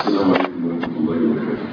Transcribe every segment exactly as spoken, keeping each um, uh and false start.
السلام عليكم ورحمة الله وبركاته.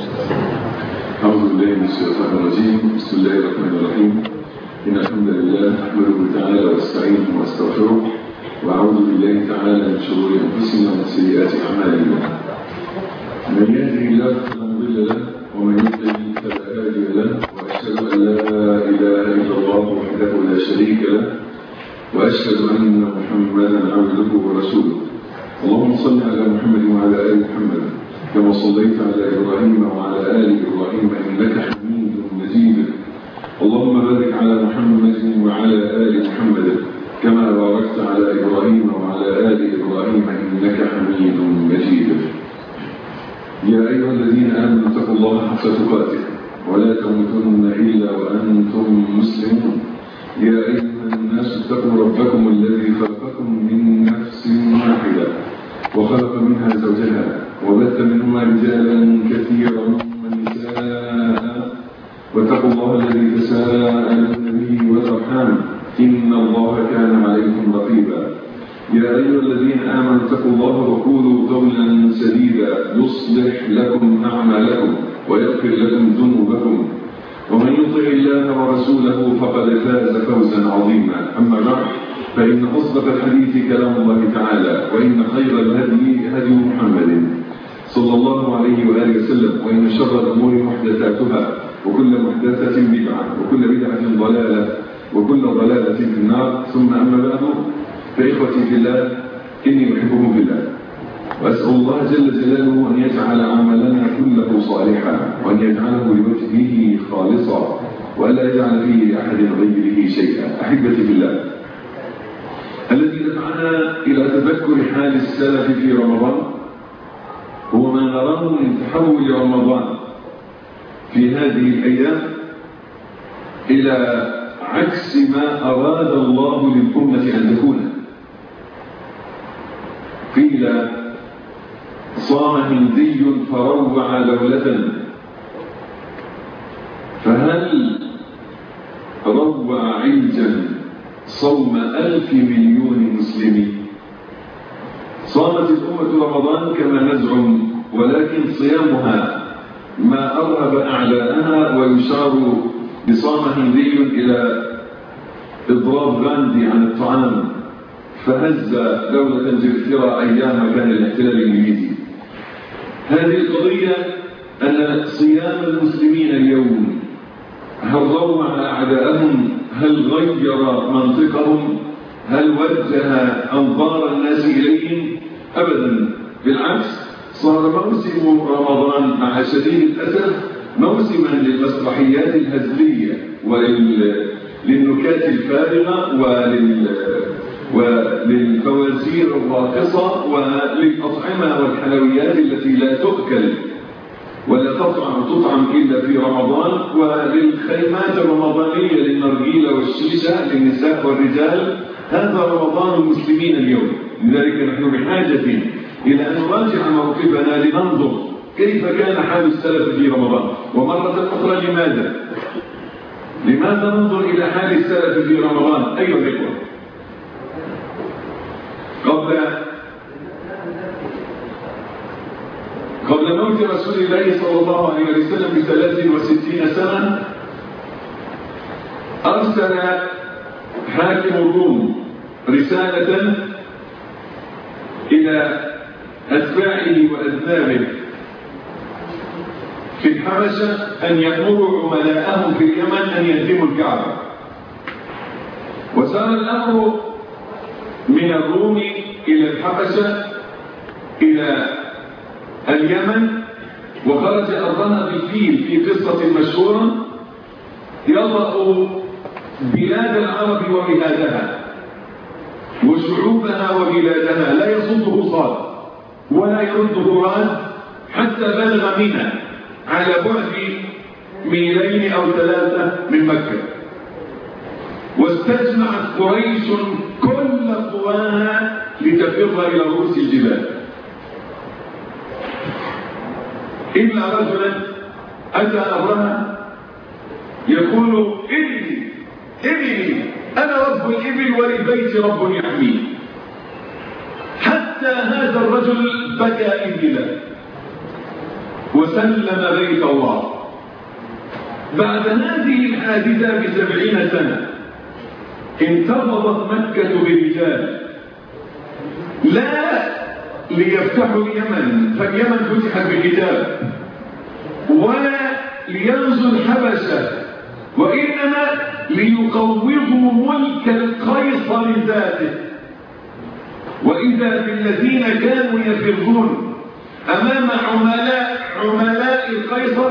أعوذ بالله من الشيطان الرجيم. بسم الله الرحمن الرحيم. إن الحمد لله نحمده تعالى ونستعينه ونستغفره، وأعوذ بالله تعالى من شرور أنفسنا ومن سيئات أعمالنا. من يهده الله فلا مضل له، ومن يضلل فلا هادي له، وأشهد أن لا إله إلا الله وحده لا شريك له، وأشهد أن محمدا عبده ورسوله. اللهم صل على محمد وعلى آل محمد كما صليت على إبراهيم وعلى آل إبراهيم إنك حميد مجيد. اللهم بارك على محمد وعلى آل محمد كما باركت على إبراهيم وعلى آل إبراهيم إنك حميد مجيد. يا أيها الذين آمنوا اتقوا الله حق تقاته ولا تموتن إلا وأنتم مسلمون. يا أيها الناس اتقوا ربكم الذي خلقكم من نفس واحدة وخلق منها زوجها وبث منهما رجالا كثيرا ونساء، واتقوا الله الذي تساءلون به والأرحام إن الله كان عليكم رقيبا. يا أيها الذين آمنوا اتقوا الله وقولوا قولا سديدا يصلح لكم أعمالكم ويغفر لكم ذنوبكم، ومن يطع الله ورسوله فقد فاز فوزا عظيما. أما بعد، فإن أصدق الحديث كلام الله تعالى، وإن خير الهدي هدي محمد صلى الله عليه وآله وسلم، وإن شر الأمور محدثاتها، وكل محدثة بدعة، وكل بدعة ضلالة، وكل ضلالة في النار. ثم أما بعد، فإخوتي في الله، إني أحبكم في الله، وأسأل الله جل جلاله أن يجعل عملنا كله صالحا، وأن يجعله لوجهه خالصا، وألا يجعل فيه لأحد غيره شيئا. أحبتي في الله، الذي دفعنا إلى تذكر حال السلف في رمضان هو ما نراه من تحول رمضان في هذه الأيام إلى عكس ما أراد الله للأمة أن تكون. قيل صام هندي فروع دولة، فهل روع عيجا صوم ألف مليون مسلمين؟ صامت الأمة رمضان كما نزعم، ولكن صيامها ما أرهب أعداءها، ويشار بصام هندي إلى إضراب غاندي عن الطعام فهز دولة انجلترا أيام كان الاحتلال الإنجليزي. هذه القضية أن صيام المسلمين اليوم هل روع أعداءهم؟ هل غير منطقهم؟ هل وجه أنظار الناس إليهم؟ أبدا، بالعكس، صار موسم رمضان مع شديد الأسف موسما للمسرحيات الهزلية وللنكات الفارغة ولل وللفوازير الراقصة وللأطعمة والحلويات التي لا تؤكل ولا تطعم تطعم إلا في رمضان، وللخيمات الرمضانية للنرجيلة والشيشة للنساء والرجال. هذا رمضان المسلمين اليوم. لذلك نحن بحاجة إلى أن نراجع موقفنا لننظر كيف كان حال السلف في رمضان، ومرة أخرى لماذا لماذا ننظر إلى حال السلف في رمضان أيها الإخوة. قبل قبل موت رسول الله صلى الله عليه وسلم بثلاث وستين سنة أرسل حاكم الروم رسالة إلى أتباعه وأذنابه في الحبشة أن يأمروا عملاءهم في اليمن أن يهدموا الكعبة. وسار الأمر من الروم إلى الحبشة إلى اليمن، وخرج أرضها بالفيل في قصة مشهورة يضع بلاد العرب وبلادها وشعوبها وبلادها، لا يصده صاد ولا يرده راد، حتى بلغ منى على بعد ميلين أو ثلاثة من مكة. واستجمعت قريش كل قواها لتفر إلى رؤوس الجبال، إلا رجلا أتى أمرها يقول إبلي إبلي أنا رب الإبل وللبيت رب يحميه. حتى هذا الرجل بكى إبلا وسلم بيت الله. بعد هذه الحادثة بسبعين سنة انتفضت مكة برجال، لا ليفتحوا اليمن فاليمن فتحت بالكتاب، ولا لينزوا الحبشة، وإنما ليقوضوا ملك القيصر ذاته. وإذا بالذين كانوا يفرون أمام عملاء عملاء القيصر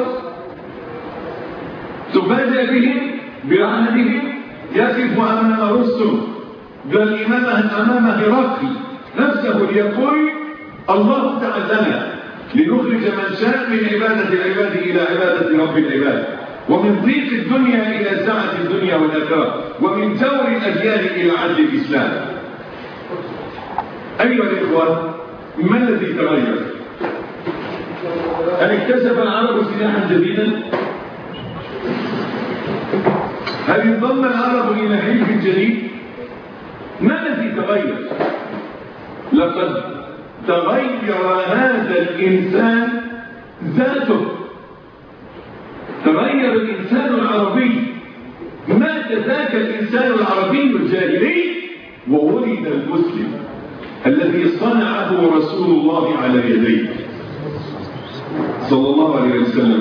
تفاجأ بهم برعدهم يقف أمام رستم بل أمام هرقل نفسه ليقول الله تعالى لنخرج من شاء من عبادة العباد إلى عبادة رب العباد، ومن ضيق الدنيا إلى سعة الدنيا والآخرة، ومن جور الأجيال إلى عدل الإسلام. أيها الإخوة، ما الذي تغير؟ هل اكتسب العرب سلاحا جديدا؟ هل انضم العرب إلى حلف جديد؟ ما الذي تغير؟ لقد تغير هذا الإنسان ذاته، تغير الإنسان العربي. مات ذاك الإنسان العربي الجاهلي وولد المسلم الذي صنعه رسول الله على يديه صلى الله عليه وسلم.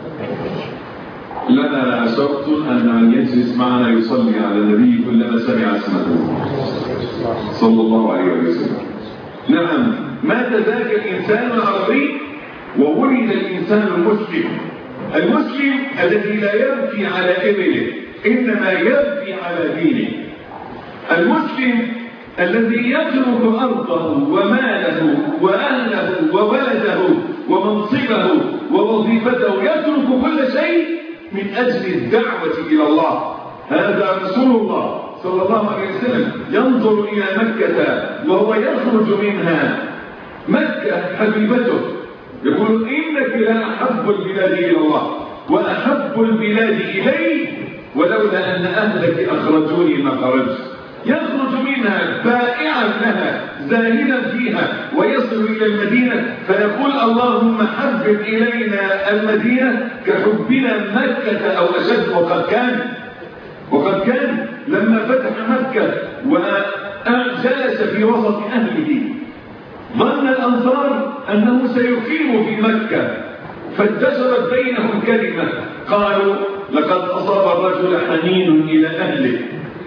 لنا شرط أن من يجلس معنا يصلي على النبي كلما سمع اسمه صلى الله عليه وسلم. نعم، مات ذاك الإنسان العربي وولد الإنسان المسلم، المسلم الذي لا يبكي على إبله إنما يبكي على دينه، المسلم الذي يترك أرضه وماله وأهله وولده ومنصبه ووظيفته، يترك كل شيء من أجل الدعوة إلى الله. هذا رسول الله صلى الله عليه وسلم ينظر إلى مكة وهو يخرج منها، مكة حبيبته، يقول إنك لأحب البلاد إلى الله وأحب البلاد إلي ولولا أن أهلك أخرجوني ما خرجت. يخرج منها بائعا لها زاهدا فيها ويصل إلى المدينة فيقول اللهم حبب إلينا المدينة كحبنا مكة أو أشد. وقد كان وقد كان لما فتح مكة وجلس في وسط أهله ظن الأنصار أنه سيقيم في مكة، فانتشرت بينهم كلمة قالوا لقد أصاب الرجل حنين إلى أهله،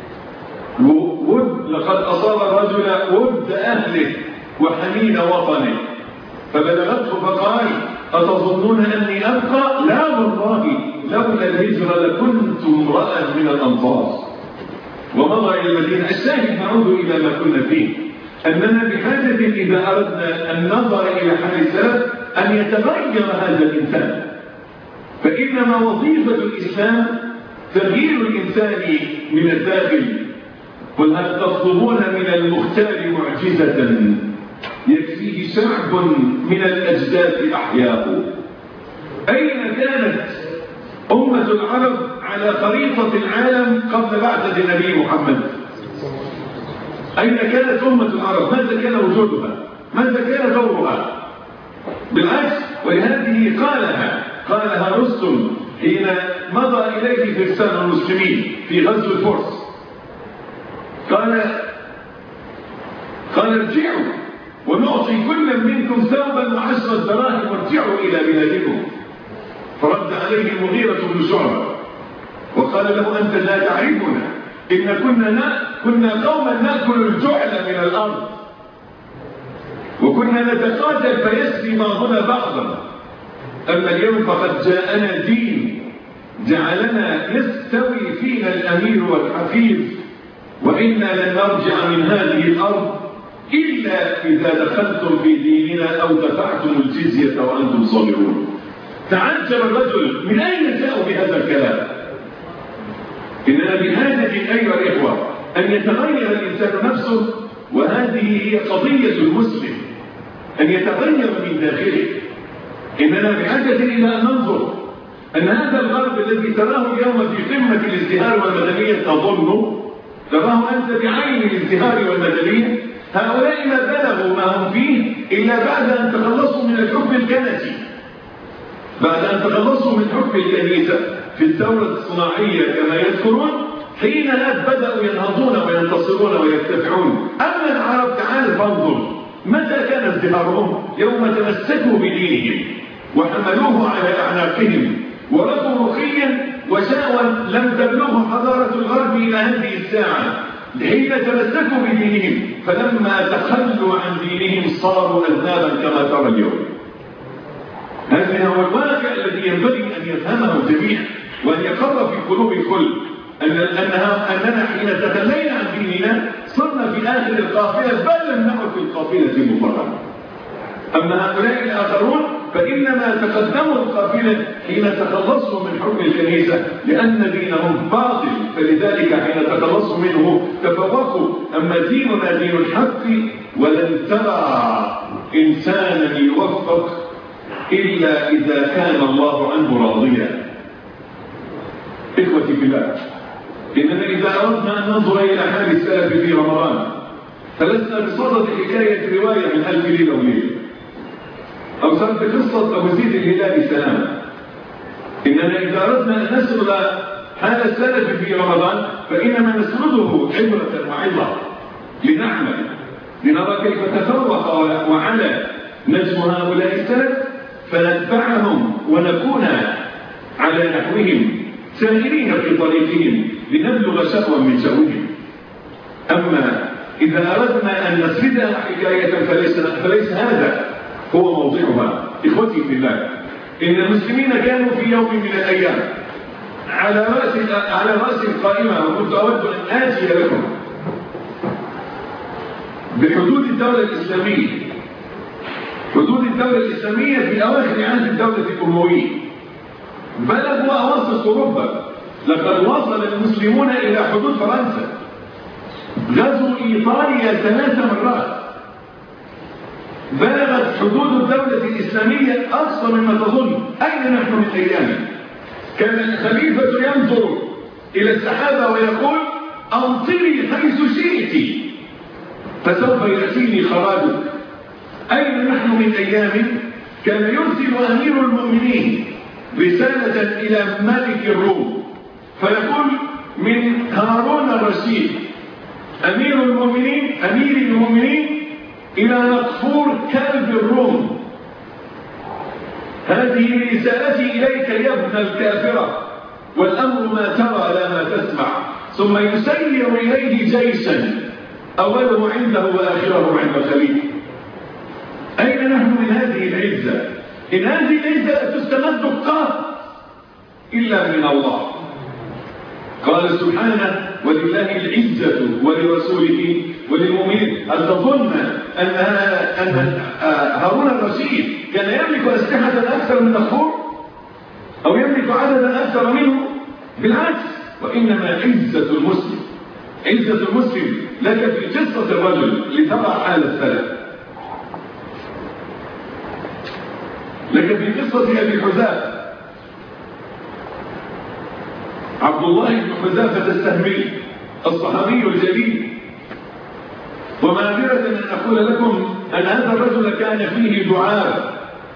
ود لقد أصاب الرجل ود أهله وحنين وطنه. فبلغته فقال أتظنون أني أبقى؟ لا والله لولا الهجرة لكنت امرأ من الأنصار. ومضى إلى المدينة. الشاهد نعود إلى ما كنا فيه، أننا بحاجة إذا أردنا أن ننظر إلى حال السلف أن يتغير هذا الإنسان، فإنما وظيفة الإسلام تغيير الإنسان من الداخل. قل هل تطلبون من المختار معجزة يكفيه شعب من الأجداث أحياء. أين كانت أمة العرب على خريطة العالم قبل بعثة النبي محمد؟ أين كانت أمة العرب؟ ماذا كان وجودها؟ ماذا كان دورها؟ بالعكس، ولهذه قالها قالها رستم حين مضى إليه فرسان المسلمين في غزو الفرس، قال قال ارجعوا ونعطي كل منكم ثوبا وعشرة دراهم وارجعوا إلى بلادكم. فرد عليه المغيرة بن شعبة وقال له أنت لا تعرفنا، إن كنا كنا قوما نأكل الجعل من الأرض وكنا نتقاتل فيسري بعضنا بعضا، أما اليوم فقد جاءنا دين جعلنا يستوي فينا الأمير والحفيظ، وإنا لن نرجع من هذه الأرض إلا إذا دخلتم في ديننا أو دفعتم الجزية وأنتم صابرون. تعجب الرجل من أين جاءوا بهذا الكلام؟ إننا بحاجة أيها الإخوة أن يتغير الإنسان نفسه، وهذه هي قضية المسلم، أن يتغير من داخله. إننا بحاجة إلى أن ننظر أن هذا الغرب الذي تراه اليوم في قمة الازدهار والمدنية تظن تراه أنت بعين الازدهار والمدنية، هؤلاء ما بلغوا ما هم فيه إلا بعد أن تخلصوا من الحكم الكنسي. بعد أن تخلصوا من حكم الكنيسة في الثورة الصناعية كما يذكرون، حينها بدأوا ينهضون وينتصرون ويرتفعون. أما العرب تعال فانظر متى كان ازدهارهم؟ يوم تمسكوا بدينهم وحملوه على أعناقهم ورضوا رخيا وشاوا لم تبلغه حضارة الغرب إلى هذه الساعة، حين تمسكوا بدينهم. فلما تخلوا عن دينهم صاروا أذنابا كما ترى اليوم. هذا هو الواقع الذي ينبغي أن يفهمه الجميع وأن يقر في قلوب الكل، أن أنها أننا حين تخلينا عن ديننا صرنا في آخر القافلة، بل لم نعد في القافلة مطلقا. أما هؤلاء الآخرون فإنما تقدموا القافلة حين تخلصوا من حكم الكنيسة، لأن دينهم باطل، فلذلك حين تخلصوا منه تفوقوا. أما ديننا دين الحق، ولن ترى إنسانا يوفق إلا إذا كان الله عنه راضيا. إخوتي بالله، إننا إذا أردنا أن ننظر إلى حال السلف في رمضان فلسنا بصدد حكاية رواية من ألف ليلة وليلة أو سرد قصة أبو زيد الهلالي سلام. إننا إذا أردنا أن نسرد حال السلف في رمضان فإنما نسرده عبرة وعظة لنعمل، لنرى كيف تفوق وعلى نجم هؤلاء السلف فنتبعهم ونكون على نحوهم سائرين في طريقهم لنبلغ شأوا من شأوهم. أما إذا أردنا أن نسردها حكاية فليس, فليس هذا هو موضوعها. إخوتي في الله، إن المسلمين كانوا في يوم من الأيام على رأس على رأس القائمة، وكنت أود أن آتي لكم بحدود الدولة الإسلامية، حدود الدولة الإسلامية في أواخر عهد الدولة الأموية. بلغوا أواسط أوروبا، لقد وصل المسلمون إلى حدود فرنسا، غزوا إيطاليا ثلاث مرات. بلغت حدود الدولة الإسلامية أقصى مما تظن. أين نحن من أيام؟ كان الخليفة ينظر إلى السحابة ويقول أمطري حيث شئت فسوف يأتيني خراجك. أين نحن من أيام؟ كان يرسل أمير المؤمنين رسالة إلى ملك الروم فيقول من هارون الرشيد أمير المؤمنين أمير المؤمنين إلى مقفور كلب الروم، هذه رسالتي إليك يا ابن الكافرة، والأمر ما ترى لا ما تسمع. ثم يسير إليه جيشا أوله عنده وآخره عند الخليفة. أين نحن من هذه العزة؟ إن هذه العزة لا تستمد قط إلا من الله. قال سبحانه ولله العزة ولرسوله وللمؤمنين. هل تظن أن أن هارون الرشيد كان يملك أسلحة أكثر من مقفور أو يملك عددا أكثر منه؟ بالعكس، وإنما عزة المسلم عزة المسلم لك في قصة الرجل لترى حال السلف، لك في قصة أبي حذافة عبد الله بن حذافة السهمي الصحابي الجليل. ومعذرة أن أقول لكم أن هذا الرجل كان فيه دعاء،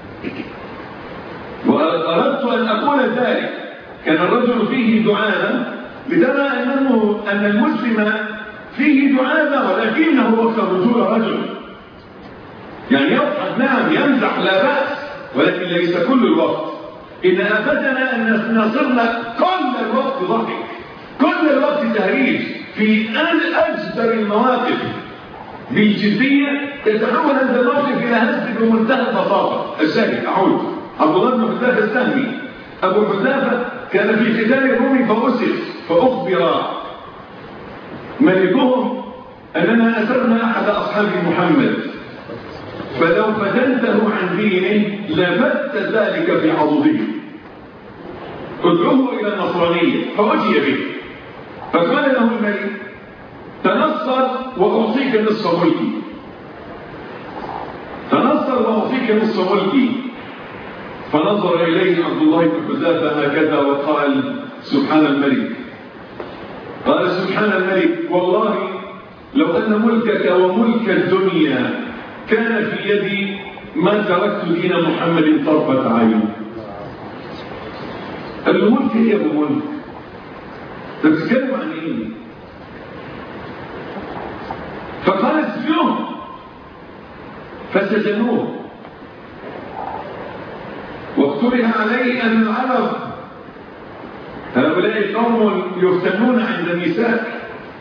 وأردت أن أقول ذلك، كان الرجل فيه دعاء لترى أنه أن المسلم فيه دعاء ولكنه وقت رجول رجل، يعني يضحك نعم يمزح لا بأس، ولكن ليس كل الوقت. إن آفتنا أن صرنا كل الوقت ضحك، كل الوقت تهريج في أجدر المواقف بالجدية، يتحول هذا الموقف إلى هزل بمنتهى البساطة. الشاهد أعود عبد الله بن حذافة السهمي. أبو حذافة كان في قتال الروم فأسر، فأخبر ملكهم أننا أسرنا أحد أصحاب محمد، فلو فتنته عن دينه لبت ذلك في عضده، ادعوه إلى النصرانية. فأتي به فقال له الملك تنصر وأعطيك نصف ملكي، تنصر وأعطيك نصف ملكي. فنظر إليه عبد الله بن حذافة هكذا وقال سبحان الملك، قال سبحان الملك والله لو أن ملكك وملك الدنيا كان في يدي ما تركت دين محمد طرفة عين. الملك هي ابو ملك. انت بتتكلم عن ايه؟ فقال اسجنوه فسجنوه واقترح عليه ان العرب هؤلاء قوم يفتنون عند النساء،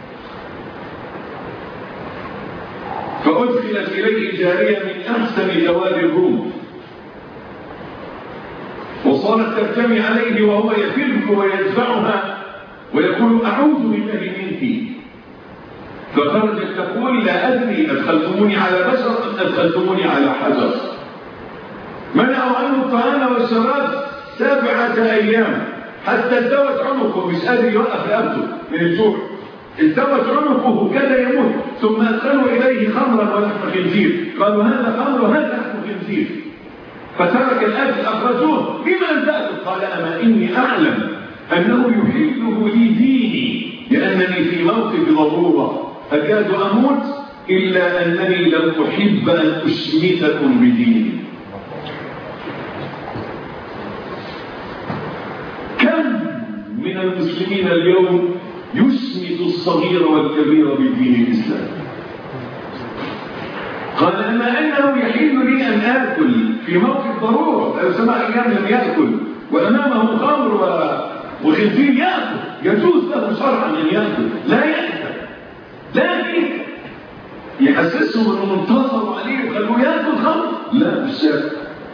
فأدخلت إليه جارية من أحسن جواد الروم وصارت ترتمي عليه وهو يفر ويدفعها ويقول أعوذ بالله منك، فخرجت تقول لا أدري أدخلتموني على بشر أم أدخلتموني على حجر. منعوا عنه الطعام والشراب سبعة أيام حتى التوت عنقه، مش قادر يوقف رقبته من الجوع، التوت عنقه كاد يموت. ثم أدخلوا إليه خمرا ولحم خنزير، قالوا هذا خمر وهذا لحم خنزير، فترك الأكل أخرجوه. لما لم تأكل؟ قال أما إني أعلم أنه يحله لي ديني لأنني في موقف ضرورة أكاد أموت إلا أنني لم أحب أن أشمتكم بديني. كم من المسلمين اليوم يشمت الصغير والكبير بدين الإسلام؟ قال أما أنه يحل لي أن آكل في موقف ضرورة، لو سمع أيام لم يأكل وأمامه خمر وخنزير يأكل، يجوز له شرعا أن يأكل، لا يأكل، لكن يحسسهم أنه انتصروا عليه وخلوه يأكل خمر، لا بالشك.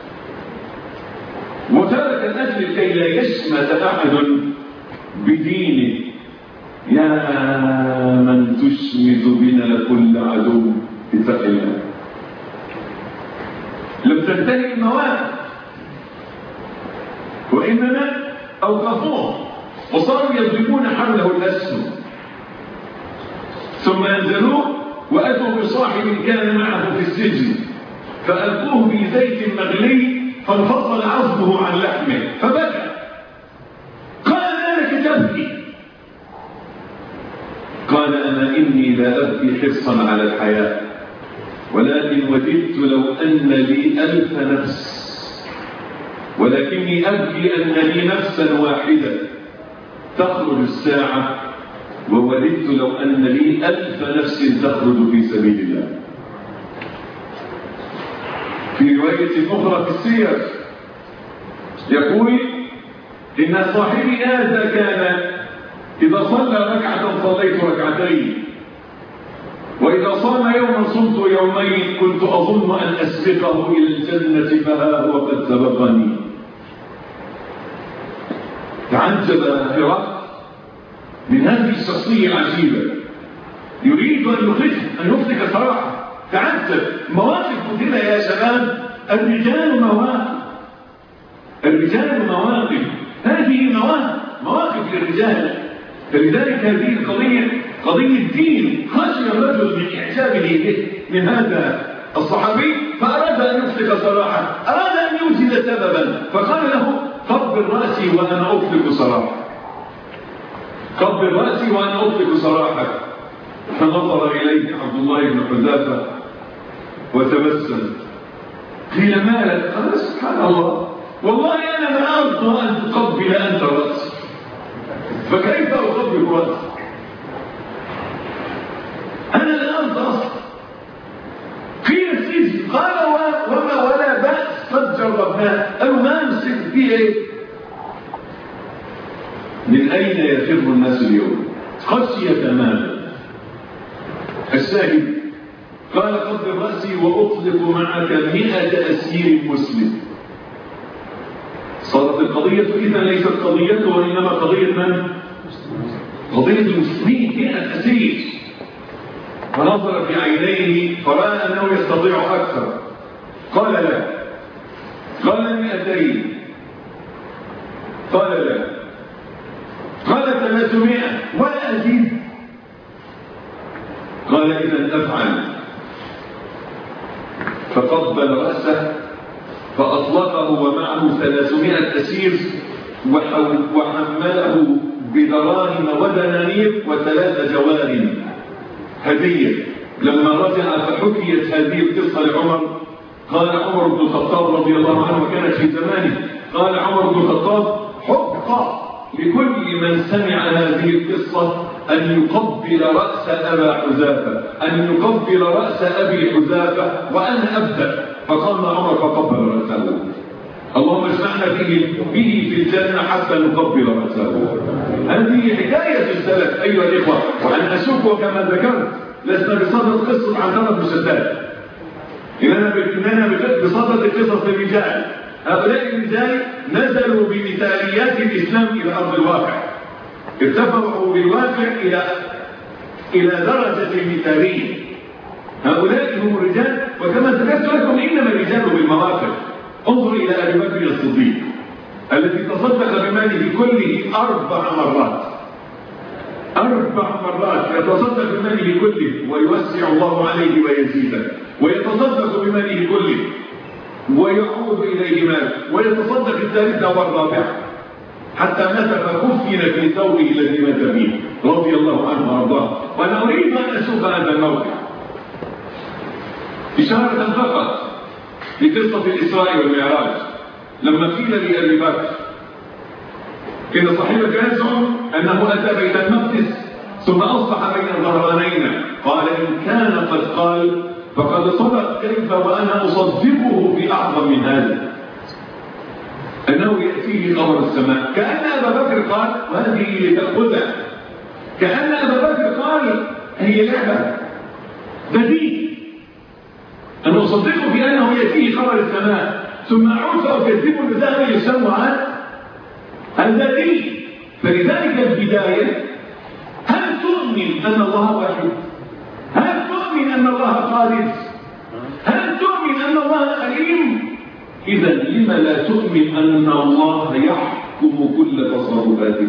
وترك الأكل كي لا يشمت أحد بدينه. يا من تشمت بنا كل عدو اتق الله. لم تنتهي المواقف وإنما أوقفوه وصاروا يضربون حوله الأسهم، ثم أنزلوه وأتوا بصاحب كان معه في السجن فألقوه في زيت مغلي فانفصل عظمه عن لحمه فبكى. قال مالك تبكي؟ قال أما إني لا أبكي حرصا على الحياة ولكن وددت لو أن لي ألف نفس، ولكني أبكي أن لي نفسا واحدة تخرج الساعة، ووددت لو أن لي ألف نفس تخرج في سبيل الله. في رواية أخرى في السير يقول إن صاحبي هذا كان إذا صلى ركعة صليت ركعتين، وإذا صام يوما صمت يومين، كنت أظن أن أسبقه إلى الجنة فها هو قد سبقني. تعجب هرقل من هذه الشخصية العجيبة، يريد أن يخرج أن يفلك صراحة. تعجب مواقف كثيرة يا شباب. الرجال مواقف، الرجال مواقف، هذه مواقف مواقف للرجال. فلذلك هذه القضية قضية دين. خشي الرجل من إعجابه به من هذا الصحابي فأراد أن يفلك صراحة، أراد أن يوجد سببا، فقال له قبل رأسي وأنا أفلك صراحة، قبل رأسي وأنا أطلق صراحة. فنظر إليه عبد الله بن حذافة وتبسم. قيل ما لك؟ قال سبحان الله، والله أنا ما أرضى أن تقبل أنت رأسي، فكيف أقبل رأسي؟ أنا لا أرضى أصلا. قيل السجن، قال وما ولا بأس قد جربناه. قالوا ما نسجن فيه إيه؟ من أين يفر الناس اليوم؟ خشية ماذا؟ الشاهد قال قبل رأسي وأطلق معك مئة أسير مسلم. صارت القضية إذا ليست قضيته وإنما قضية من؟ قضية المسلمين. مئة أسير. فنظر في عينيه فرأى أنه يستطيع أكثر. قال لا. قال مئتين. قال لا. قال ثلاثمائة ولا أزيد. قال إذا أفعل. فقبل رأسه فأطلقه ومعه ثلاثمائة أسير وحمله بدراهم ودنانير وثلاث جوار هدية. لما رجع فحكيت هذه القصة لعمر، قال عمر بن الخطاب رضي الله عنه وكانت في زمانه، قال عمر بن الخطاب حق لكل من سمع هذه القصة أن يقبل رأس أبا حذافة، أن يقبل رأس أبي حذافة وأنا أبدأ. فقام عمر فقبل رأسه. اللهم اجمعنا به به في الجنة حتى نقبل رأسه. هذه حكاية السلف أيها الإخوة، وأن أشوف كما ذكرت لسنا بصدد قصة عنترة بن شداد، إننا بصدد قصص الرجال. هؤلاء الرجال نزلوا بمثاليات الإسلام إلى أرض الواقع، ارتفعوا بالواقع إلى إلى درجة المثالية. هؤلاء هم الرجال، وكما ذكرت لكم إنما الرجال بالمواقف. انظر إلى أبي بكر الصديق الذي تصدق بماله كله أربع مرات أربع مرات يتصدق بماله كله ويوسع الله عليه ويزيده، ويتصدق بماله كله ويعود إليه مال، ويتصدق الثالثة والرابعة حتى مات فكفن في ثوبه الذي مات فيه رضي الله عنه وارضاه. وأنا أريد أن أشوف هذا الموقع إشارة فقط لقصة الإسراء والمعراج. لما قيل لأبي بكر إن صاحبك يزعم أنه أتى بيت المقدس ثم أصبح بين ظهرانينا، قال إن كان قد قال فقد صدق، كيف وأنا أصدقه بأعظم من هذا، أنه يأتيه خبر السماء. كأن أبا بكر قال وهذه لتأخذها، كأن أبا بكر قال هي لعبة بديهي أن أصدقه بأنه يأتيه خبر السماء ثم أعود فأكذبه بذلك يسمى هذا دين. فلذلك البداية، هل تؤمن أن الله واحد؟ هل تؤمن أن الله قادر؟ هل تؤمن أن الله عليم؟ إذا لما لا تؤمن أن الله يحكم كل تصرفاتك،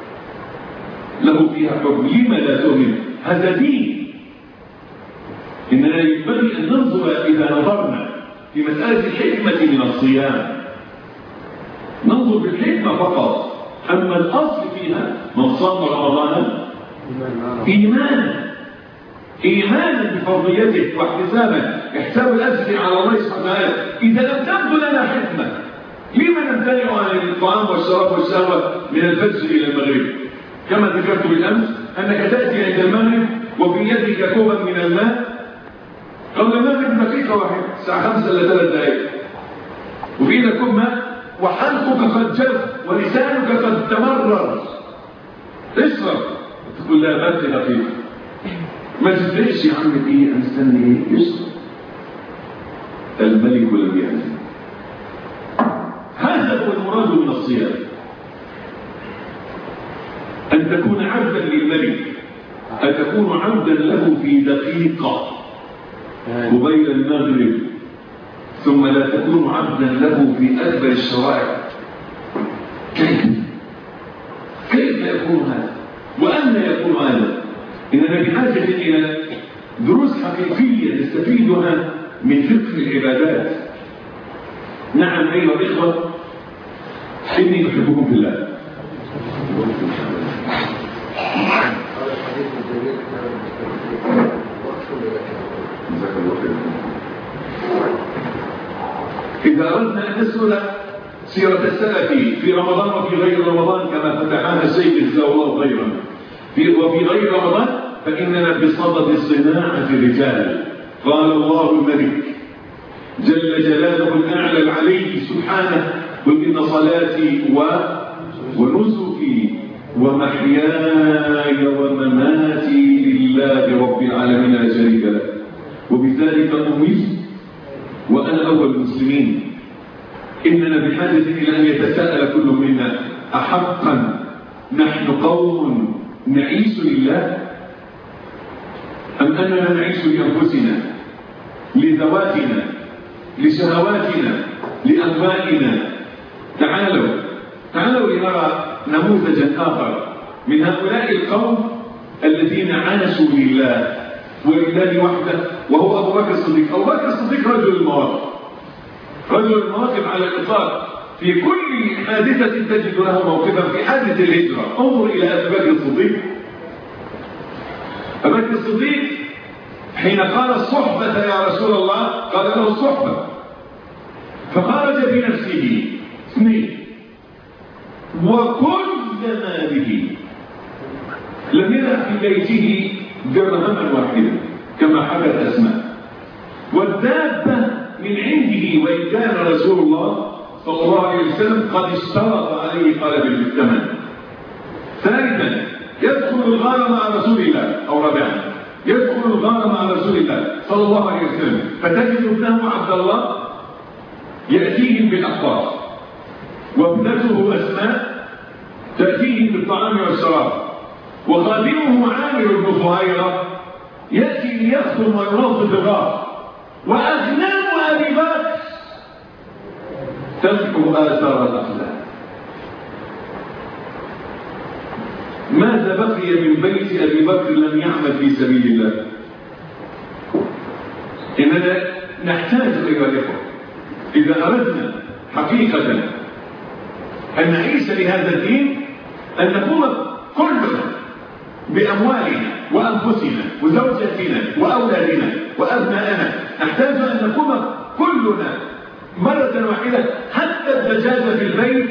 له فيها حكم؟ لما لا تؤمن؟ هذا دين. إننا ينبغي أن ننظر إذا نظرنا في مسألة الحكمة من الصيام، ننظر بالحكمة فقط. أما الأصل فيها من صام رمضان إيمانا إيمانا بفضليته واحتسابا، احساب الأجر على الله سبحانه وتعالى. إذا لم تبدو لنا حكمة، لما نمتنع عن الطعام والشراب والشهوة من الفجر إلى المغرب؟ كما ذكرت بالأمس أنك تأتي عند المغرب وفي يدك كوبا من الماء قبل المغرب دقيقة واحدة، الساعة خمسة إلى ثلاث دقائق، وفي ايدك كوب ماء وحلقك قد جف ولسانك قد تمرر، اشرب. تقول لا بات دقيقة، ما تفرقش يا عم ايه استني ايه، اشرب. الملك لم يأذن. هذا هو المراد من الصيام، أن تكون عبدا للملك، أن تكون عبدا له في دقيقة قبيل المغرب، ثم لا تكون عبدا له في أكبر الشرائع. كيف كيف يكون هذا؟ وأن يكون هذا؟ إننا بحاجة إلى دروس حقيقية نستفيدها من فقه العبادات. نعم أيها الإخوة، إني أحبكم في الله. إذا أردنا أن نسأل سيرة السلف في رمضان وفي غير رمضان كما فتحنا الشيخ جزاه الله خيرا، وفي غير رمضان فإننا بصدد صناعة الرجال. قال الله الملك جل جلاله الأعلى العلي سبحانه: قل إن صلاتي ونسكي ومحياي ومماتي لله رب العالمين لا شريك له وبذلك أمرت وأنا أول المسلمين. إننا بحاجة إلى أن يتساءل كل منا: أحقا نحن قوم نعيش لله، أم أننا نعيش لأنفسنا، لذواتنا، لشهواتنا، لأهوائنا؟ تعالوا تعالوا لنرى نموذجا آخر من هؤلاء القوم الذين عاشوا لله ولله وحده، وهو أبو بكر الصديق. أبو بكر الصديق رجل المواقف، رجل المواقف على الإطلاق. في كل حادثة تجد له موقفا. في حادثة الهجرة انظر إلى أبي بكر الصديق. أبو بكر الصديق حين قال الصحبة يا رسول الله قال له الصحبة، فخرج بنفسه اثنين وكل ماله، لم يدع في بيته درهما واحدا كما حكت أسماء. والدابة من عنده، وإن كان رسول الله صلى الله عليه وسلم قد اشترط عليه طلب الثمن. ثالثا يدخل الغار مع رسول الله، أو رابعا يدخل الغار مع رسول الله صلى الله عليه وسلم، فتجد ابنه عبد الله يأتيهم بالأخبار، وابنته أسماء تأتيهم بالطعام والشراب، وخادمه عامر بن فهيرة يأتي ليخدم وينظف الغار، وأغنام أبي بكر تمحو آثار الأخلاق. ماذا بقي من بيت أبي بكر لم يعمل في سبيل الله؟ إننا نحتاج إلى الإخوة إذا أردنا حقيقة أن نعيش لهذا الدين، أن نقوم كلنا بأموالنا وأنفسنا وزوجاتنا وأولادنا وأبنائنا. نحتاج أن نقوم كلنا مرة واحدة، حتى الدجاجة في البيت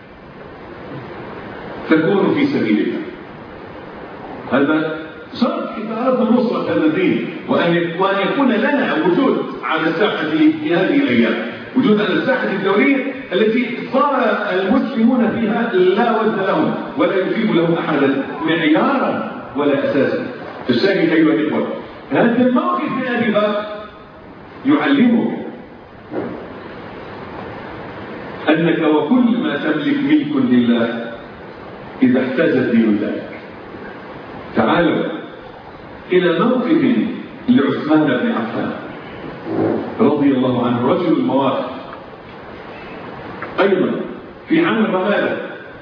تكون في سبيل الله. هذا شرط إذا أردنا نصرة هذا الدين، وأن يكون لنا وجود على الساحة في هذه الأيام، وجود على الساحة الدولية التي صار المسلمون فيها لا وزن لهم ولا يجيب لهم أحدا معيارا ولا أساسا. الشاهد أيها الإخوة، هذا الموقف من أبي بكر يعلمك أنك وكل ما تملك ملك لله إذا احتاج الدين ذلك. تعالوا إلى موقف لعثمان بن عفان رضي الله عنه، رجل المواقف، أيضا في عام الرمادة،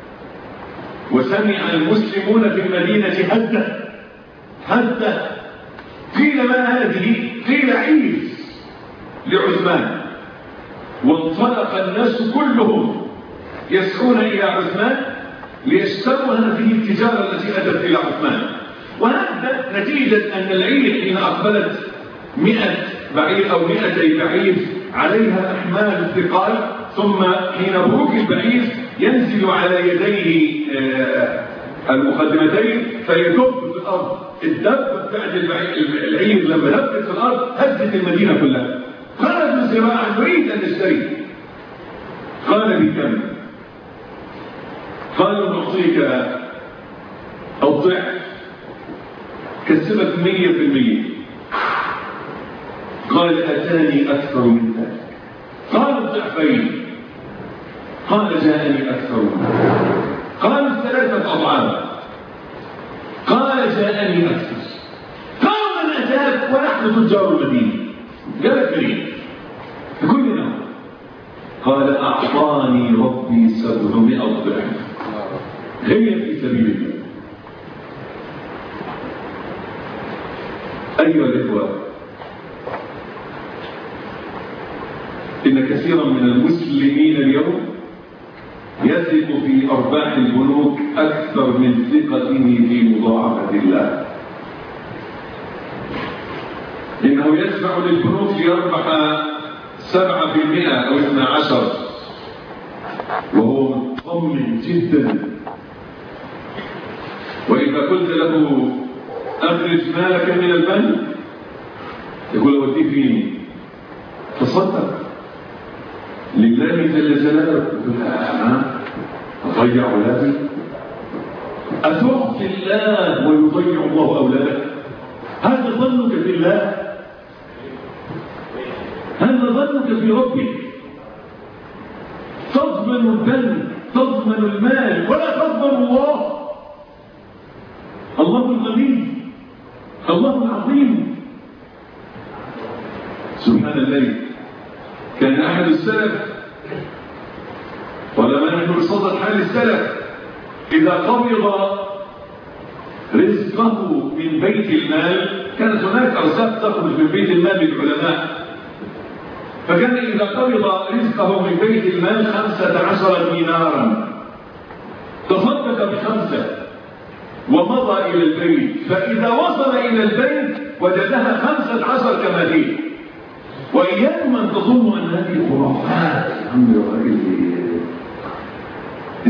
وسمع المسلمون في المدينة هدة هدة، قيل ما هذه؟ قيل عيد لعثمان، وانطلق الناس كلهم يسعون إلى عثمان ليشتروا هذه التجارة التي أتت إلى عثمان. وهذا نتيجة أن العير حين أقبلت مئة بعير أو مئتي بعير عليها أحمال الثقال، ثم حين بروك البعير ينزل على يديه المقدمتين فيدب في الأرض. الدب بعد العير لما دبت في الأرض هزت المدينة كلها. خرجوا زراعا نريد أن نشتري. قال بكم؟ قالوا نعطيك الضعف، كسبك مية في المية. قال أتاني أكثر من ذلك. قال الضعفين. قال جاءني أكثر من ذلك. قال الثلاثة أضعاف. قال جاءني أكثر. قال من أتاك ونحن تجار المدينة؟ قال كريم كلنا. قال أعطاني ربي سبعمائة ضعف، هي في سبيل الله. أيها الإخوة، إن كثيرا من المسلمين اليوم يثق في أرباح البنوك أكثر من ثقته في مضاعفة الله. إنه يدفع للبنوك ليربح سبعة في المئة أو اثنى عشر، وهو مطمن جدا. وإذا قلت له أخرج مالك من البنك يقول وديه فين؟ تصدق لله جل جلاله. لا، أضيع أولادي؟ أتعطي الله ويضيع الله أولادك؟ هذا ظنك في الله؟ هذا ظنك في ربك؟ تضمن البنك، تضمن المال، ولا تضمن الله. الله الغني، الله العظيم سبحان الله. كان أحد السلف، ولما نحن بصدد حال السلف، إذا قبض رزقه من بيت المال، كانت هناك أرزاق تخرج من بيت المال للعلماء، فكان إذا قبض رزقه من بيت المال خمسة عشر دينارا تصدق بخمسة ومضى إلى البيت، فإذا وصل إلى البيت وجدها خمسة عشر كما هي. وإياكم أن تظنوا أن هذه خرافات.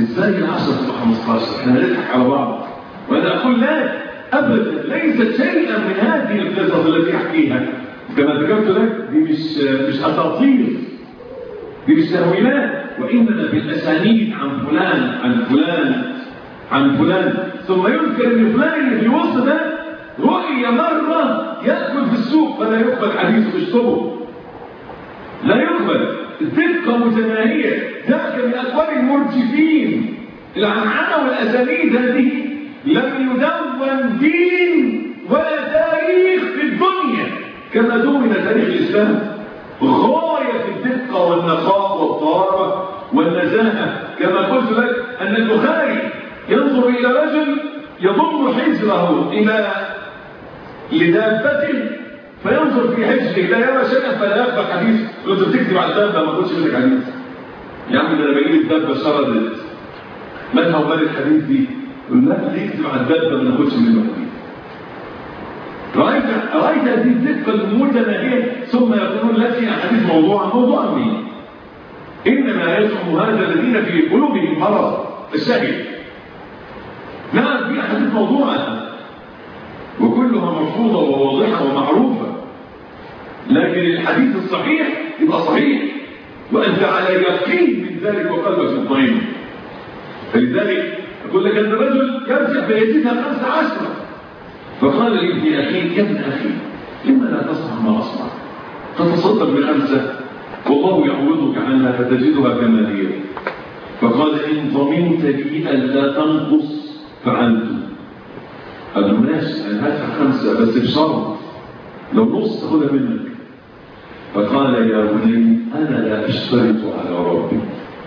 ازاي العشرة تبقى خمستاشر؟ احنا هنضحك على بعض. وانا اقول لا ابدا، ليست شيئا من هذه القصص التي احكيها كما ذكرت لك، دي مش مش اساطير، دي مش تهويلات، وانما بالاسانيد عن فلان عن فلان عن فلان، ثم يذكر ان فلان اللي في الوسط ده رؤي مره ياكل في السوق فلا يقبل حديثه، اشطبه لا يقبل. الدقه متناهيه، ذاك من اقوال المرجفين. العنعنه والاسانيد هذه لم يدون دين ولا تاريخ في الدنيا كما دون تاريخ الاسلام. غايه في الدقه والنقاء والطهاره والنزاهه. كما قلت لك ان البخاري ينظر الى رجل يضم حجره الى لدابته فينظر في حجره لا يرى شيئا فلا يقبل حديث. قلت بتكتب على الدابه ما قلتش منك حديث يا عم، ده انا بجيب الدابه شردت مالها ومال الحديث دي؟ قل لا تكتب على الدابه ما ناخدش منه حديث. رايت رايت هذه الدقه المتناهيه. ثم يقولون لا في احاديث موضوعا. موضوعا مين؟ انما يزعم هذا الذين في قلوبهم مرض الشهي. نعم في احاديث موضوعه وكلها مرفوضه وواضحه ومعروفه، لكن الحديث الصحيح يبقى صحيح وانت على يقين من ذلك وقلبك مطمئن. فلذلك أقول لك أن الرجل يرجع فيزيدها خمسة عشرة. فقال لابن أخيه يا ابن أخي لما لا تصنع ما أصنع؟ فتصدق بخمسة والله يعوضك عنها فتجدها كما هي. فقال إن ضمنت لي ألا تنقص فعلت. قال له ماشي أنا هدفع خمسة بس بشرط لو نص خذها منك. فقال يا بني أنا لا أشترط على ربي.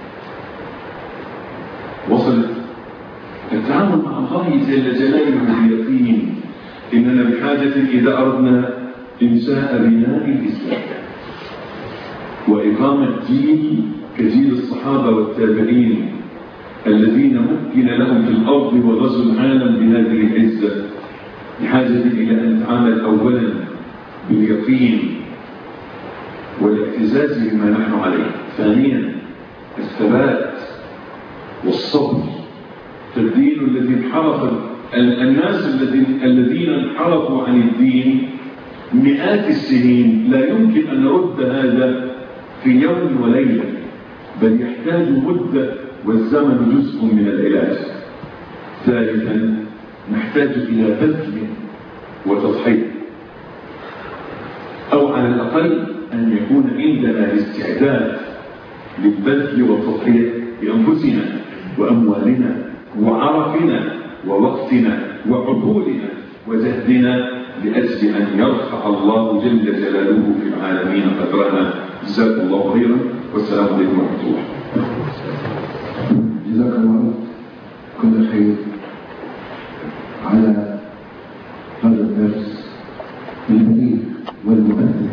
وصلت التعامل مع الله جل جلاله باليقين اننا بحاجه اذا اردنا انشاء بناء الاسلام واقامه دين كجيل الصحابه والتابعين الذين مكن لهم في الارض وغزوا العالم بهذه العزه، بحاجه الى ان نتعامل اولا باليقين والاعتزاز بما نحن عليه، ثانيا الثبات والصبر. فالدين الذي انحرف الناس الذين انحرفوا عن الدين مئات السنين لا يمكن أن نرد هذا في يوم وليلة، بل يحتاج مدة والزمن جزء من العلاج. ثالثا نحتاج إلى بذل وتضحية، أو على الأقل أن يكون عندنا الاستعداد للبذل والتضحية بأنفسنا وأموالنا وعرقنا ووقتنا وعقولنا وجهدنا لأجل أن يرفع الله جل جلاله في العالمين قدرنا. جزاكم الله خيرا والسلام عليكم ورحمة الله. جزاك الله كل خير على هذا الدرس البليغ والمؤثر.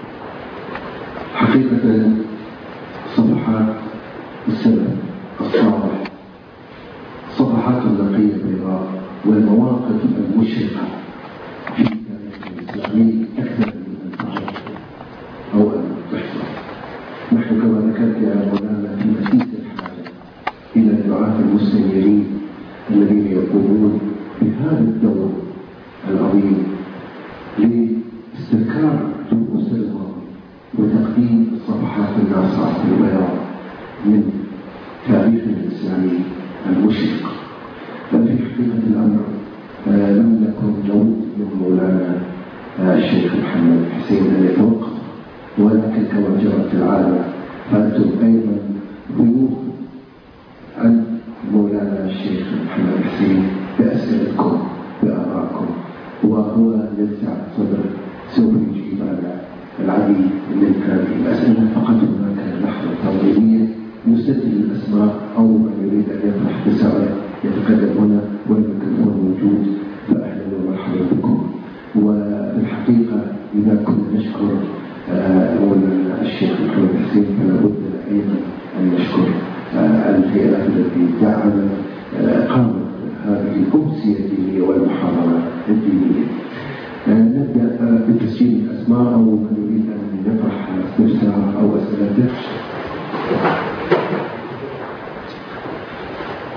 حقيقة صفحات السلف الصالح صفحات نقية بيضاء والمواقف المشرقة في التاريخ الإسلامي أكثر من أن تعرف أو أن تحصى. نحن كما ذكرت يا مولانا في مسيس الحاجة إلى الدعاة المستنيرين الذين يقومون بهذا الدور العظيم لاستذكار دروس الماضي وتقديم الصفحات الناصعة البيضاء من تاريخنا الإسلامي المشرق. في حقيقة الأمر لم نكن نود من مولانا الشيخ محمد حسين أن يتوقف، ولكن كما جرت العادة فأنتم أيضا ضيوف عن مولانا الشيخ محمد حسين بأسئلتكم بآرائكم، وهو يسع صدر سوف يجيب على العديد من هذه الأسئلة. فقط هناك لحظة تنظيمية يسجل الأسماء أو من يريد أن يطرح رسالة يتقدم هنا والميكروفون موجود، فأهلا ومرحبا بكم. والحقيقة إذا كنا نشكر مولانا الشيخ محمد حسين فلا بد أيضا أن نشكر الهيئات التي دعمت إقامة هذه الأمسية الدينية والمحاضرة الدينية. نبدأ بتسجيل الأسماء أو من يريد أن يطرح استفسار أو أسئلة.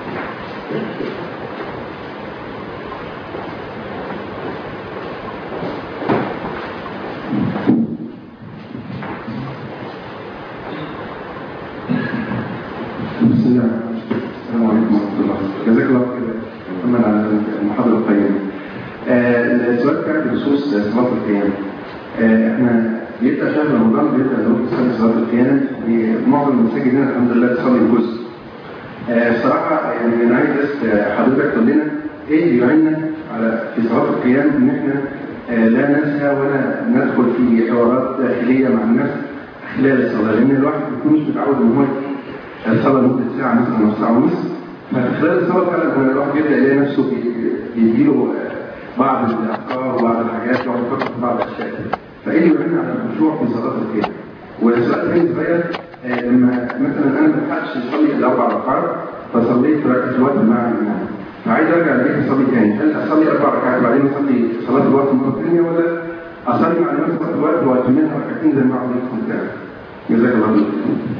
السلام عليكم ورحمة الله. جزاك الله خير محمد على المحاضرة القيمة. آه السؤال بتاعك بخصوص صلاة القيام. آه احنا بيبقى شهر رمضان بيبقى نروح نصلي صلاة القيام، معظم المساجد هنا الحمد لله تصلي الجزء. آه الصراحة يعني أنا عايز بس حضرتك تقول لنا إيه اللي يعيننا على في صلاة القيام إن احنا آه لا ننسى ولا ندخل في حوارات داخلية مع الناس خلال الصلاة، لأن الواحد ما بيكونش متعود إن هو الصلاة لمدة ساعة مثلا أو ساعة ونص، فخلال الصلاة فعلا الواحد بيبدأ يلاقي نفسه بيديله بعض الأفكار وبعض الحاجات وبعض يفكر في بعض الأشياء. فإيه اللي يعين على الخشوع في صلاة القيام؟ والسؤال الثاني صغير، لما مثلا أنا ما بلحقش أصلي الأربع ركعات فصليت ركعة الوقت مع الإمام، فعايز أرجع البيت أصلي تاني، هل أصلي أربع ركعات بعدين أصلي صلاة الوقت مرة ثانية ولا أصلي مع الإمام صلاة الوقت وأتممها ركعتين زي ما عملتكم كده؟ جزاك الله خير.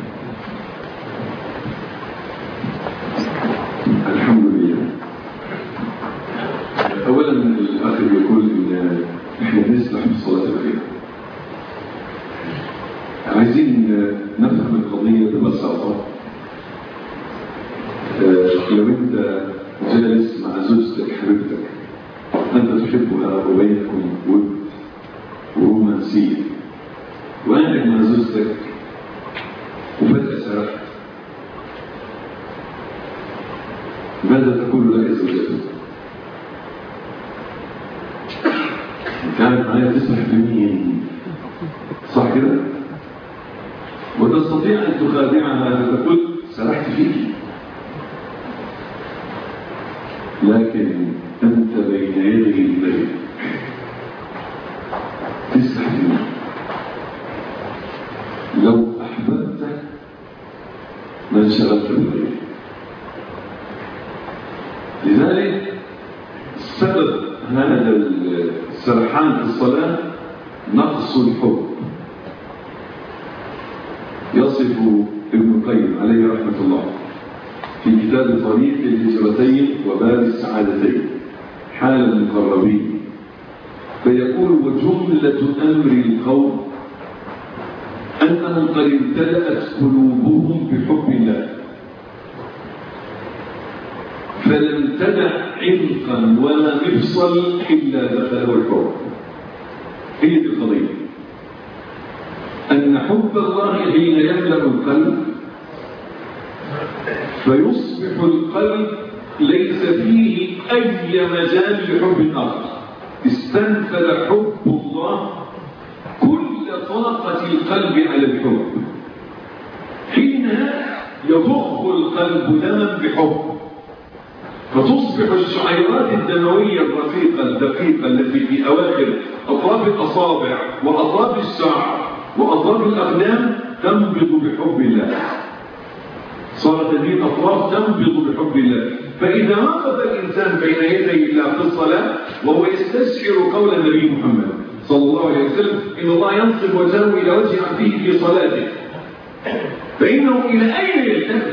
الحمد لله. أولا الأخ يقول إن إحنا بنسلح في صلاة الخير. عايزين نفهم القضية ببساطة. لو أنت جالس مع زوجتك حبيبتك أنت تحبها وبينكم ود ورومانسية، وقاعد مع زوجتك وفجأة سرحت، ماذا تقول لك زوجتك؟ كانت معايا تسرح بمين؟ صح كده؟ وتستطيع أن تخادعها فتقول سرحت فيك، لكن أنت بين يدي الملك تسرح بمين؟ لو أحببتك ما انشغلت بالغير. لذلك سبب هذا السرحان في الصلاة نقص الحب. يصف ابن القيم عليه رحمة الله في كتاب طريق الهجرتين وباب السعادتين حال المقربين، فيقول وجملة أمر القوم أنهم قد امتلأت قلوبهم بحب الله، فلم تدع علقا ولا مفصل إلا دخله الحب. هي دي القضية، أن حب الله حين يملأ القلب فيصبح القلب ليس فيه أي مجال لحب آخر، استنفذ حب الله كل طاقة القلب على الحب. حين يضخ القلب دما بحب فتصبح الشعيرات الدموية الرقيقة الدقيقة التي في أواخر أطراف الأصابع وأطراف الشعر وأطراف الأقدام تنبض بحب الله، صارت هذه الأطراف تنبض بحب الله. فإذا وقف الإنسان بين يدي الله في الصلاة وهو يستشعر قول النبي محمد صلى الله عليه وسلم إن الله ينصب وجهه إلى وجه عبده في صلاته، فإنه إلى أين يلتفت؟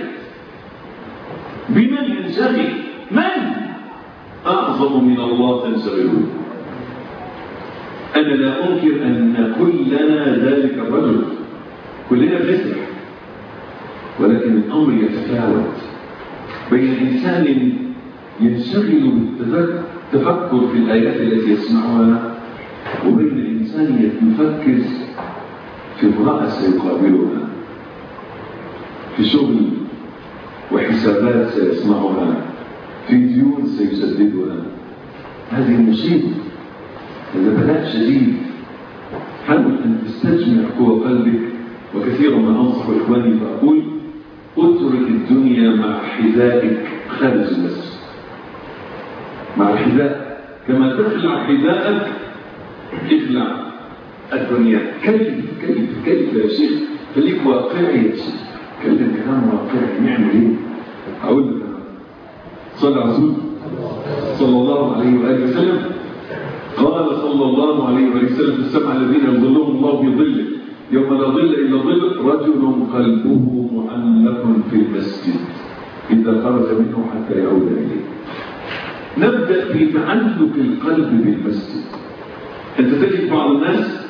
بمن ينشغل؟ من أعظم من الله تنشغلون؟ أنا لا أنكر أن كلنا ذلك الرجل، كلنا بنسرح، ولكن الأمر يتفاوت بين إنسان ينشغل بالتفكر في الآيات التي يسمعها وبين إنسان يفكر في امرأة سيقابلها، في شغل وحسابات سيسمعها، في ديون سيسددها. هذه مصيبة، هذا بلاء شديد. حاول أن تستجمع قوى قلبك، وكثيرا ما أنصح إخواني فأقول اترك الدنيا مع حذائك خارج المسجد، مع الحذاء كما تخلع حذاءك اخلع الدنيا. كيف كيف كيف يا شيخ؟ خليك واقعي يا شيخ، كلم كلام واقعي. نعمل ايه؟ اقول لك صلى على رسول صلى الله عليه واله وسلم. قال صلى الله عليه واله وسلم السبعه الذين يظلهم الله في ظله يوم لا ظل الا ظل رجل قلبه معلق في المسجد اذا خرج منه حتى يعود اليه. نبدا في تعلق القلب بالمسجد. انت تجد بعض الناس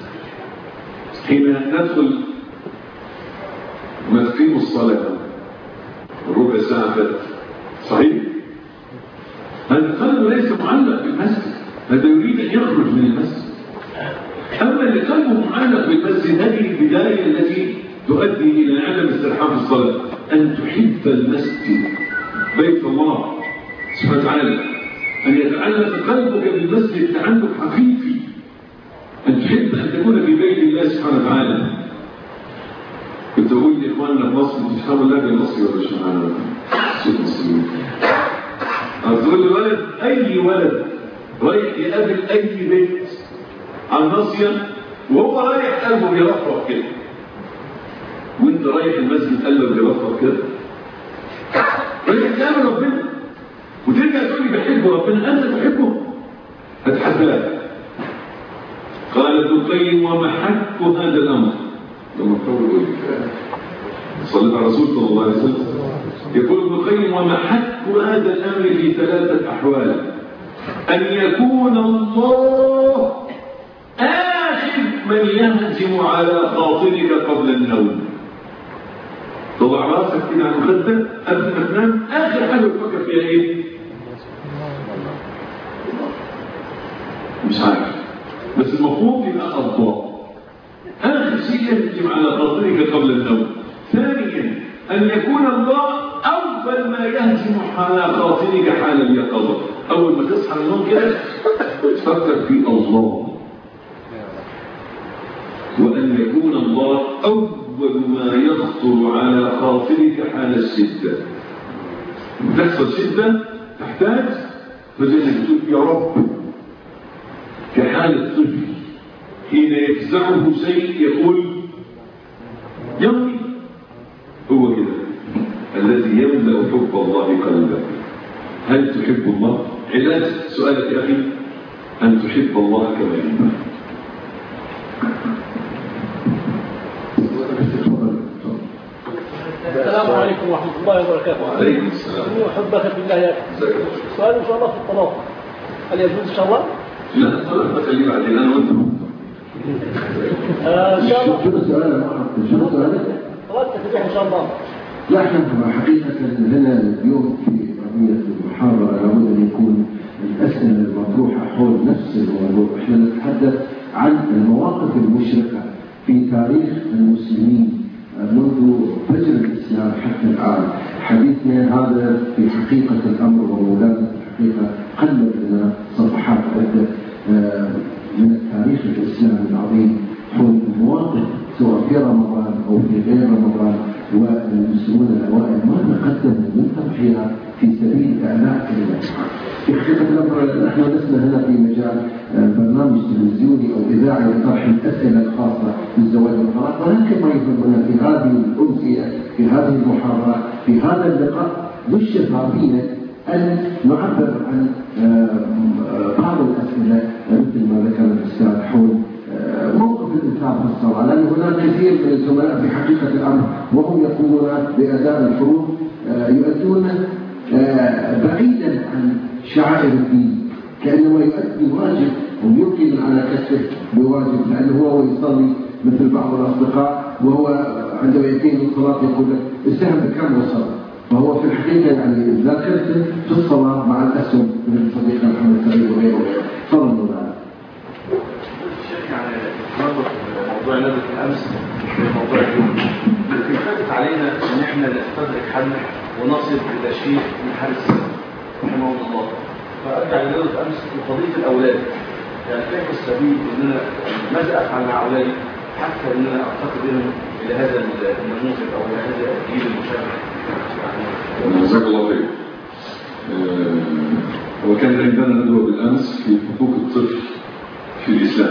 حين ندخل مسجد الصلاه ربع ساعة فاتت. صحيح؟ هذا القلب ليس معلق بالمسجد، هذا يريد أن يخرج من المسجد. أما اللي قلبه معلق بالمسجد هذه البداية التي تؤدي إلى عدم استرحام الصلاة. أن تحب المسجد بيت الله سبحانه وتعالى، أن يتعلق قلبك بالمسجد تعلق حقيقي، أن تحب أن تكون في بيت الله سبحانه وتعالى. كنت أقول لإخواننا في مصر تفهموا الله بالمصري ولا مش معانا؟ شوف مصريين. أقول لولد أي ولد رايح يقابل أي بيت على الناصية وهو رايح قلبه بيرفرف كده، وأنت رايح المسجد قلبك بيرفرف كده، رايح تقابل ربنا وترجع تقول لي بحب ربنا، أنت تحبه هتحبها. قال ابن القيم ومحك هذا الأمر لما تقول صلى على الرسول صلى الله عليه وسلم. يقول ابن القيم ومحك هذا الأمر في ثلاثة أحوال: أن يكون الله آخر من يهجم على خاطرك قبل النوم. طلع راسك كده على المخدة قبل ما تنام، آخر حاجة تفكر فيها إيه؟ مش عارف، بس المفروض يبقى الله آخر شيء يهجم على خاطرك قبل النوم. ثانيا أن يكون الله أول ما يهجم على خاطرك حال اليقظة. أول ما تصحى من النوم كده تفكر في الله. وأن يكون الله أول ما يخطر على خاطرك حال الشدة. تحصل شدة تحتاج فزي تقول يا رب، كحال الطفل حين يفزعه شيء يقول يمضي. هو كده الذي يملأ حب الله قلبك. هل تحب الله؟ علاج سؤالك يا أخي أن تحب الله كما يحبك. السلام عليكم ورحمة الله وبركاته. وعليكم السلام. أحبك في الله يا أخي. سؤال إن شاء الله في الطلاق، هل يجوز إن شاء الله؟ لا الطلاق بخليه بعدين أنا وأنت. إن شاء الله. شنو السؤال يا محمد؟ شنو سؤالك؟ طلاق تتبع إن شاء الله. لا احنا حقيقة هنا اليوم في قضية المحاضرة لابد أن يكون الأسئلة المطروحة حول نفس الموضوع. احنا نتحدث عن المواقف المشرقة في تاريخ المسلمين منذ فجر الإسلام حتى الآن. حديثنا هذا في حقيقة الأمر ومولادة الحقيقة قلب لنا صفحات عدة من التاريخ الإسلامي العظيم حول المواقف سواء في رمضان أو في غير رمضان، والمسلمون الأوائل ما تقدموا من تضحيات في سبيل إعلاء كلمة الحق. في حقيقة الأمر نحن لسنا هنا في مجال برنامج تلفزيوني أو إذاعي لطرح الأسئلة الخاصة بالزواج والطلاق، ولكن ما يهمنا في هذه الأمسية في هذه المحاضرة في هذا اللقاء للشفافية أن نعبر عن بعض الأسئلة مثل ما ذكر الأستاذ حول موقف الإنسان في الصلاة، لأن هناك كثير من الزملاء في حقيقة الأمر وهم يقومون بأداء الفروض يؤدون بعيدا عن شعائر الدين، كأنه يؤدي واجب ويمكن على كسره بواجب، لأنه هو يصلي مثل بعض الأصدقاء وهو عندما يقيم الصلاة يقول لك السهم بكم وصل، فهو في الحقيقة يعني ذاكرته في الصلاة مع الأسهم من صديقنا محمد سعيد وغيره. تفضل مولانا. يعني موضوع نزل الامس في موضوع اليوم فاتت علينا ان احنا نستدرك حلنا ونصل لتشريف من حارس السنه رحمه الله. فارجع لنزل امس لقضيه الاولاد، يعني كيف السبيل ان انا ماذا افعل مع اولادي حتى ان انا ارتقي بهم الى هذا النموذج او الى هذا الجيل المشابه. يعني جزاك الله خير. وكان عندنا ندوه بالامس في حقوق الطفل في الإسلام.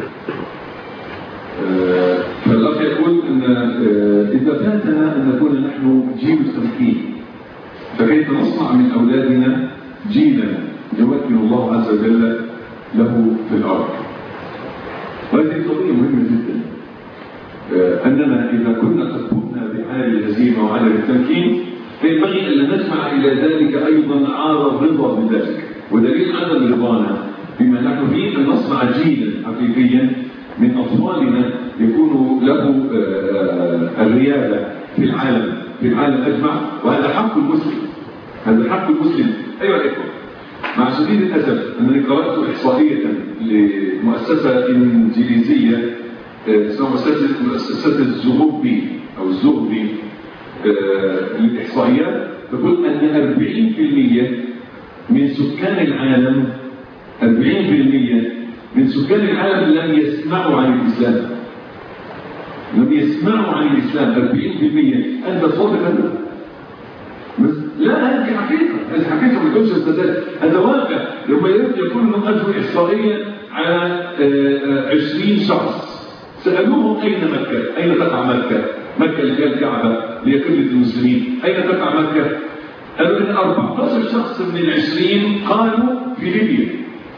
آه فالأخ يقول أن آه إذا فاتنا أن نكون نحن جيل التمكين، فكيف نصنع من أولادنا جيلا يمكن الله عز وجل له في الأرض. وهذه قضية مهمة جدا. آه أننا إذا كنا قد كنا بحال الهزيمة وعدم التمكين فينبغي أن نجمع إلى ذلك أيضا عار الرضا بذلك، ودليل عدم رضانا بما نحن فيه أن نصنع جيلا حقيقيا من أطفالنا يكون له الريادة في العالم في العالم أجمع، وهذا حق المسلم، هذا حق المسلم. أيها الإخوة، مع شديد الأسف أنني قرأت إحصائية لمؤسسة إنجليزية اسمها مؤسسة مؤسسة الزغبي أو الزغبي للإحصائيات، تقول أن أربعين بالمئة من سكان العالم أربعين بالمئة من سكان العالم لم يسمعوا عن الإسلام، لم يسمعوا عن الإسلام. أربعين بالمئة أنت تصدق هذا؟ لا، هذه حقيقة، هذه حقيقة ما تقولش استاذ، هذا واقع. لما يكون انهم اجروا احصائية على عشرين شخص سألوهم أين مكة؟ أين تقع مكة؟ مكة اللي هي الكعبة اللي هي قبلة المسلمين، أين تقع مكة؟ قالوا إن أربعة عشر شخص من العشرين قالوا في ليبيا.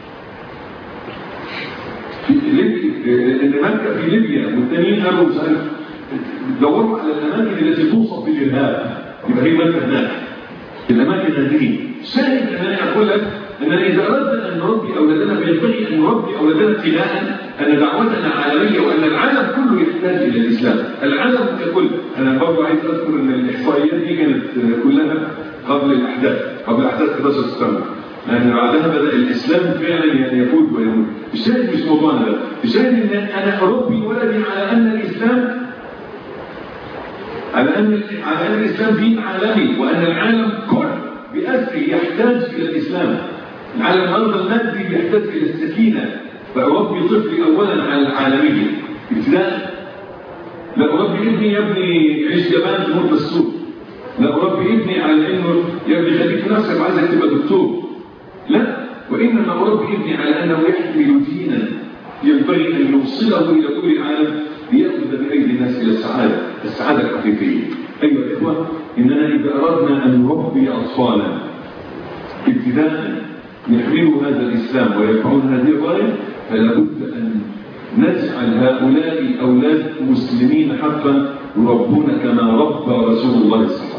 في ليبيا، إن مكة في ليبيا، والثانيين قالوا مش عارف دوروا على الأماكن التي توصف بالإرهاب، يبقى هي مكة هناك. الأماكن هذه شاهد أنني أقول لك أننا إذا أردنا أن نربي أولادنا فينبغي أن نربي أولادنا ابتداء أن دعوتنا عالمية، وأن العالم كله يحتاج إلى الإسلام، العالم ككل. أنا برضه عايز أذكر أن الإحصائيات دي كانت كلها قبل الأحداث، قبل أحداث أحد عشر سبتمبر، لأن بعدها بدأ الإسلام فعلا يعني يفوت ويموت. الشاهد مش موضوعنا ده، الشاهد أن أنا أربي ولدي على أن الإسلام على أن على أن الإسلام دين عالمي، وأن العالم كله بأسره يحتاج إلى الإسلام. العالم الأرض المادي يحتاج إلى السكينة، فأربي طفلي أولا على العالمية ابتداء. لا أربي ابني يا ابني عيش جبان تموت بالسوق، لا أربي ابني على إنه يا ابني خليك في نفسك وعايزك تبقى دكتور، لا، وإنما أربي ابني على أنه يحمل دينا ينبغي أن يوصله إلى كل العالم ليأخذ بأيدي الناس إلى السعادة، السعادة الحقيقية. أيها الإخوة، إننا إذا أردنا أن نربي أطفالا ابتداء يحملوا هذا الإسلام ويرفعون هذه الراية، فلا بد أن نجعل هؤلاء أولاد مسلمين حقا يربون كما ربى رسول الله صلى الله عليه وسلم.